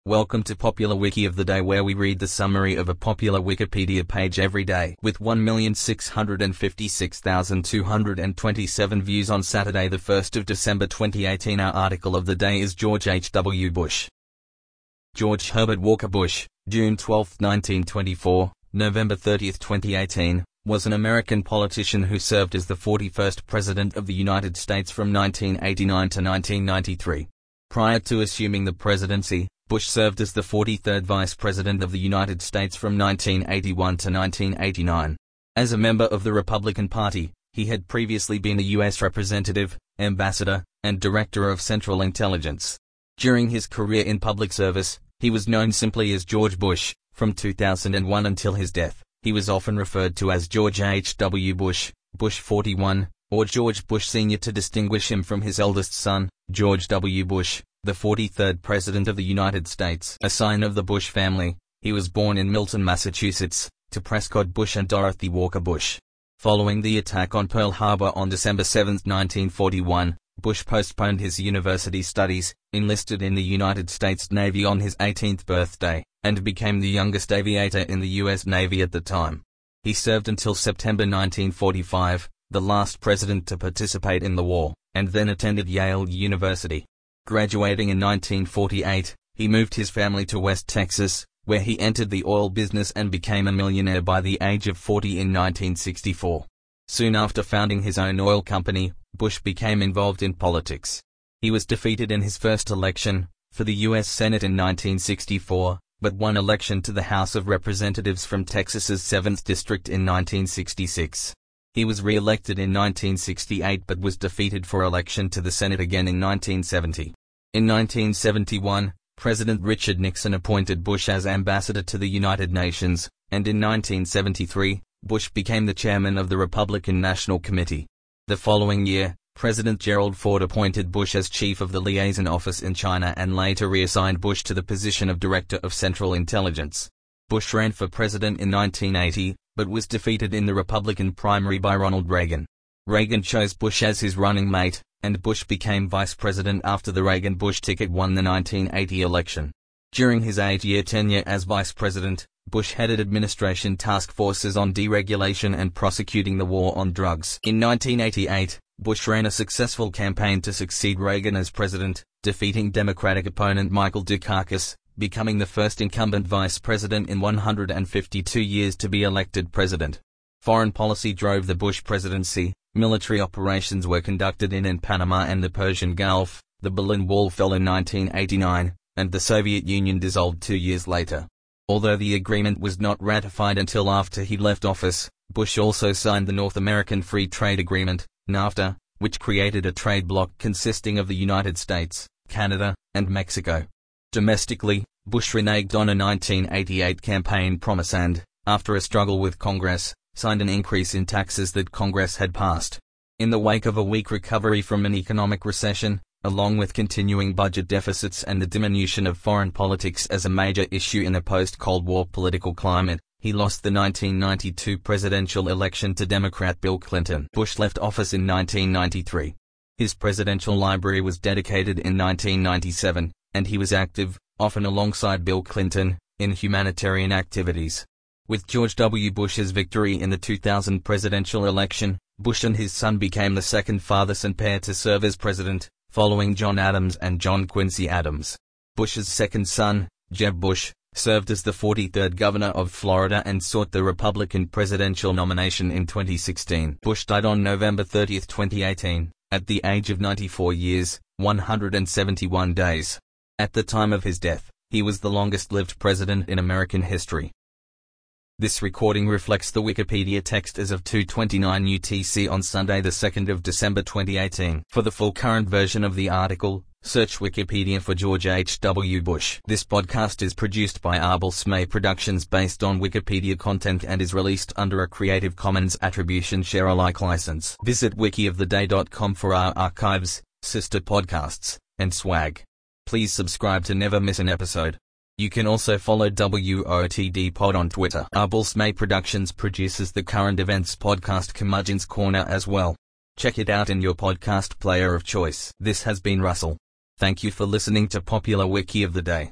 Welcome to Popular Wiki of the Day, where we read the summary of a popular Wikipedia page every day. With 1,656,227 views on Saturday the 1st of December 2018, our article of the day is George H.W. Bush. George Herbert Walker Bush, June 12, 1924, November 30, 2018, was an American politician who served as the 41st President of the United States from 1989 to 1993. Prior to assuming the presidency, Bush served as the 43rd Vice President of the United States from 1981 to 1989. As a member of the Republican Party, he had previously been a U.S. Representative, Ambassador, and Director of Central Intelligence. During his career in public service, he was known simply as George Bush. From 2001 until his death, he was often referred to as George H.W. Bush, Bush 41, or George Bush Sr. to distinguish him from his eldest son, George W. Bush, the 43rd President of the United States. A sign of the Bush family, he was born in Milton, Massachusetts, to Prescott Bush and Dorothy Walker Bush. Following the attack on Pearl Harbor on December 7, 1941, Bush postponed his university studies, enlisted in the United States Navy on his 18th birthday, and became the youngest aviator in the U.S. Navy at the time. He served until September 1945, the last president to participate in the war, and then attended Yale University. Graduating in 1948, he moved his family to West Texas, where he entered the oil business and became a millionaire by the age of 40 in 1964. Soon after founding his own oil company, Bush became involved in politics. He was defeated in his first election, for the U.S. Senate in 1964, but won election to the House of Representatives from Texas's 7th District in 1966. He was re-elected in 1968 but was defeated for election to the Senate again in 1970. In 1971, President Richard Nixon appointed Bush as ambassador to the United Nations, and in 1973, Bush became the chairman of the Republican National Committee. The following year, President Gerald Ford appointed Bush as chief of the liaison office in China and later reassigned Bush to the position of Director of Central Intelligence. Bush ran for president in 1980, but was defeated in the Republican primary by Ronald Reagan. Reagan chose Bush as his running mate, and Bush became vice president after the Reagan-Bush ticket won the 1980 election. During his 8-year tenure as vice president, Bush headed administration task forces on deregulation and prosecuting the war on drugs. In 1988, Bush ran a successful campaign to succeed Reagan as president, defeating Democratic opponent Michael Dukakis, becoming the first incumbent vice president in 152 years to be elected president. Foreign policy drove the Bush presidency. Military operations were conducted in Panama and the Persian Gulf. The Berlin Wall fell in 1989, and the Soviet Union dissolved 2 years later. Although the agreement was not ratified until after he left office, Bush also signed the North American Free Trade Agreement, NAFTA, which created a trade bloc consisting of the United States, Canada, and Mexico. Domestically, Bush reneged on a 1988 campaign promise and, after a struggle with Congress, signed an increase in taxes that Congress had passed. In the wake of a weak recovery from an economic recession, along with continuing budget deficits and the diminution of foreign politics as a major issue in a post-Cold War political climate, he lost the 1992 presidential election to Democrat Bill Clinton. Bush left office in 1993. His presidential library was dedicated in 1997, and he was active, often alongside Bill Clinton, in humanitarian activities. With George W. Bush's victory in the 2000 presidential election, Bush and his son became the second father-son pair to serve as president, following John Adams and John Quincy Adams. Bush's second son, Jeb Bush, served as the 43rd governor of Florida and sought the Republican presidential nomination in 2016. Bush died on November 30, 2018, at the age of 94 years, 171 days. At the time of his death, he was the longest-lived president in American history. This recording reflects the Wikipedia text as of 2:29 UTC on Sunday the 2nd of December 2018. For the full current version of the article, search Wikipedia for George H.W. Bush. This podcast is produced by Arbel Smay Productions based on Wikipedia content and is released under a Creative Commons Attribution Share Alike license. Visit wikioftheday.com for our archives, sister podcasts, and swag. Please subscribe to never miss an episode. You can also follow WOTD Pod on Twitter. Arbel Smay Productions produces the current events podcast Curmudgeon's Corner as well. Check it out in your podcast player of choice. This has been Russell. Thank you for listening to Popular Wiki of the Day.